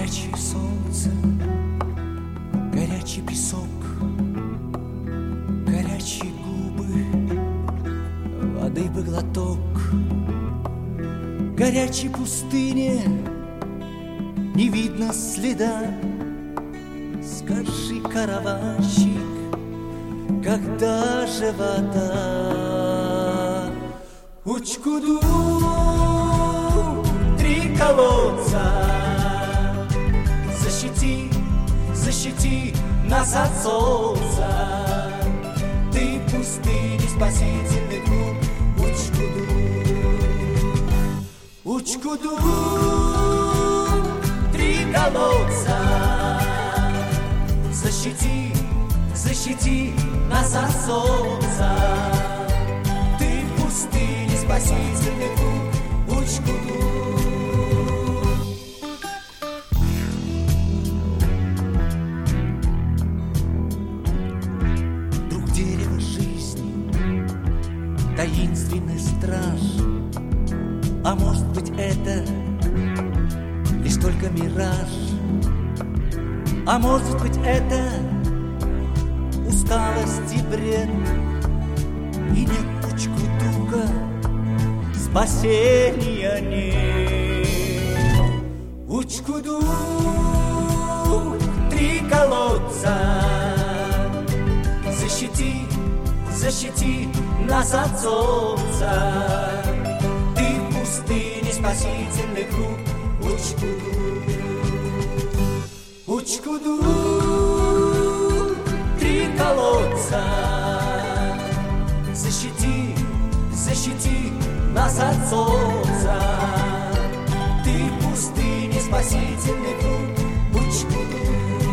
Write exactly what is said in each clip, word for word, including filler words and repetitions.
Горячее солнце, горячий песок, горячие губы, воды бы глоток. Горячей пустыне не видно следа. Скажи, караванщик, когда же вода? Учкуду, три колодца, защити, защити нас от солнца. Ты пустыни спасительный круг. Учкуду, Учкуду, три колодца, защити, защити нас от солнца. Ты в пустыне спасительный круг. Учкуду. Друг дерева жизни, таинственный страж. А может быть, это лишь только мираж? А может быть, это усталость и бред? И нет Учкудука, спасения нет. Учкуду, три колодца, защити, защити нас от солнца. Пустыни спасительный круг. Учкуду, Учкуду, три колодца, защити, защити нас от солнца. Ты в пустыне спасительный круг. Учкуду.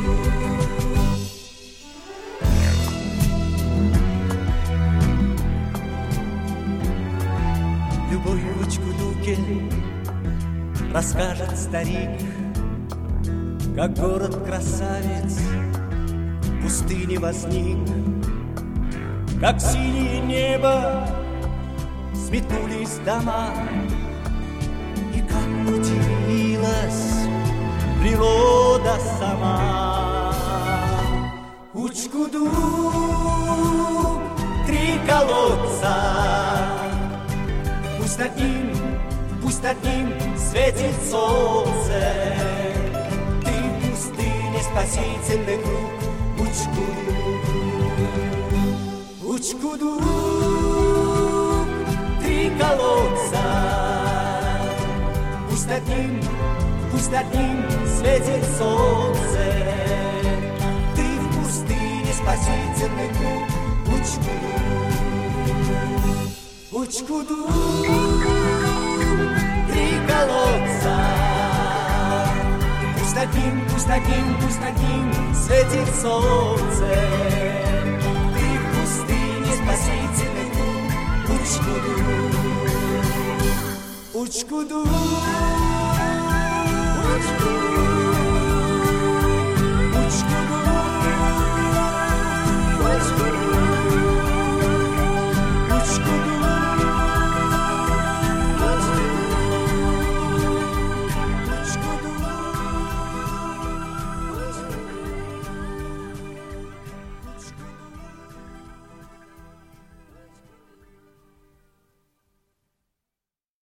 Любовь в Учкудуке расскажет старик, как город-красавец в пустыне возник, как синее небо сметнулись дома, и как удивилась природа сама. Учкуду, три колодца, пусть над ним, пусть над ним светит солнце. Ты в пустыне спасительный круг. Учкуду, Учкуду, три колодца, пусть над ним, пусть над ним светит солнце. Ты в пустыне спасительный круг. Учкуду, Учкуду, три колодца, пусть над ним, пусть над ним, пусть над ним светит солнце. Ты в пустыне спасительный круг. Учкуду, Учкуду.